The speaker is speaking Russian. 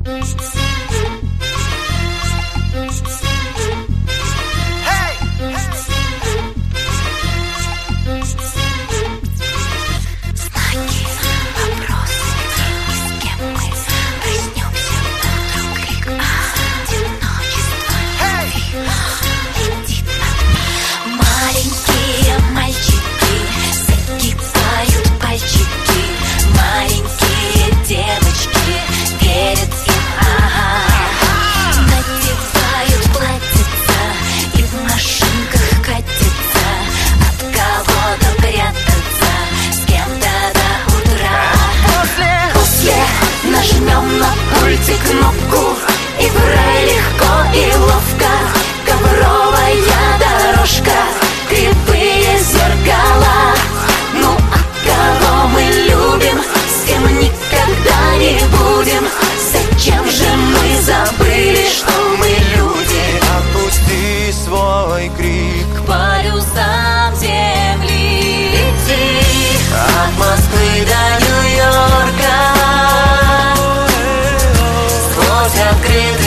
Нажмем на пульте кнопку, и в рай легко и ловко. Ковровая дорожка, кривые зеркала. Ну а кого мы любим, с кем никогда не будем? Зачем же мы забыли, что мы люди? Опусти свой крик к полюсам земли. Лети от Москвы до Нью-Йорка, открыт